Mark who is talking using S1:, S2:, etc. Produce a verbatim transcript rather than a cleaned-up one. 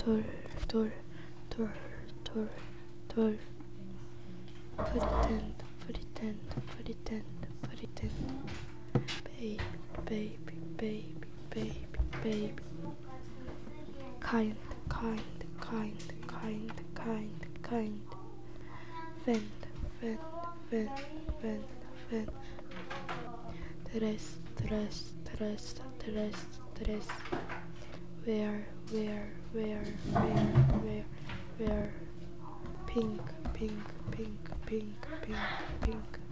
S1: 돌, 돌, 돌, 돌, 돌. Pretend, pretend, pretend, pretend. Baby, baby, baby, baby, baby. Kind, kind, kind, kind, kind, kind. Vent, vent, vent, vent, vent. Dress, dress, dress, dress, dress. Wear, wear, wear, wear, wear, wear. Pink, pink, pink, pink, pink, pink.